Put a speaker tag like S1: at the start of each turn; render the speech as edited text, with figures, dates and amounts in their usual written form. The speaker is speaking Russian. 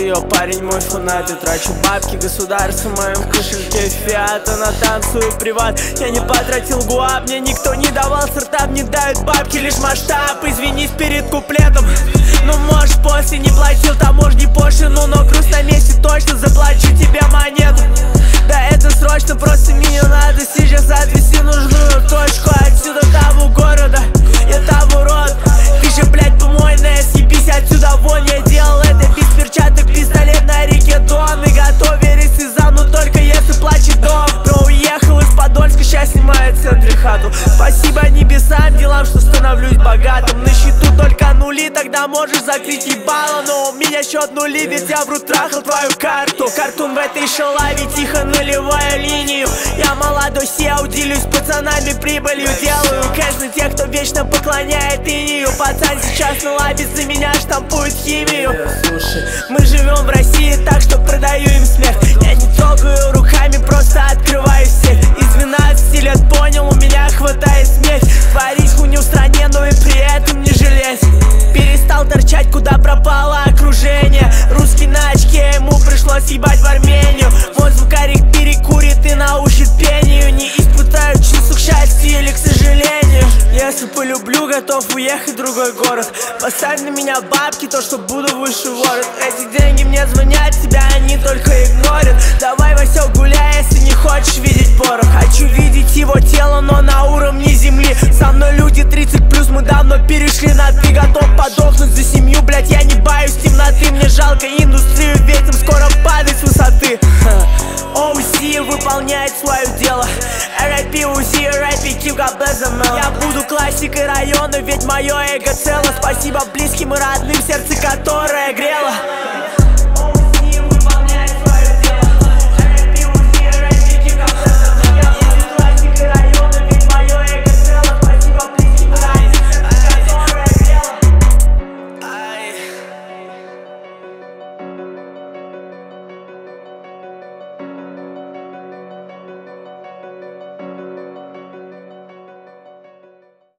S1: ее, парень мой фанат. Я трачу бабки государства в моем кошельке фиата на танцую приват. Я не потратил гуап, мне никто не давал стартап. Не дают бабки, лишь масштаб. Извинись перед куплетом, ну может после не платил таможни пошлину, но груз на месте точно заплачу тебе монету. Да это срочно, просто мне надо сейчас отвезти нужную точку отсюда того города. Я того род, ты же, блядь, помойная, съебись отсюда вон. Я делал это без перчаток, пистолет на реке Дон. И готов верить слезам, но только если плачет дом. Но уехал из Подольска, сейчас снимаю в центре хату. Спасибо небесам, делам, что становлюсь богатым. На счету только нули, тогда можешь закрыть ебало. Но у меня счет нули, ведь я в рот трахал твою карту. Картун в этой шалаве, тихо наливая линию. Я молодой сел, делюсь с пацанами прибылью. Делаю кэш на тех, кто вечно поклоняет инию. Пацан сейчас на лабе за меня штампует химию. Слушай, мы живем в России так, что продаю им смерть. Я не трогаю руками, просто открываю сеть. Из 12 лет понял, у меня хватает смерть. Творить хуйню в стране, но и при этом не жалеть. Перестал торчать, куда пропало окружение. Русский на очке, ему пришлось ебать в Армению. Мой звукарик перекурит и научит пению. Не испытаю чувств к счастью или к сожалению. Если полюблю, готов уехать в другой город. Поставь на меня бабки, то что буду выше ворот. Эти деньги мне звонят, тебя они только игнорят. Давай, Васек, гуляй, если не хочешь видеть порох. Хочу видеть его тело, но на уровне земли. Со мной люди 30+, мы давно перешли на ты. Готов подохнуть за семью, блять, я не боюсь темноты. Мне жалко индустрию, ветер скоро падает с высоты. OC выполняет свое дело. R.I.P. УЗИ, R.I.P. Keep God bless them all. Я буду классикой района, ведь мое эго цело. Спасибо близким и родным, сердце которое грело.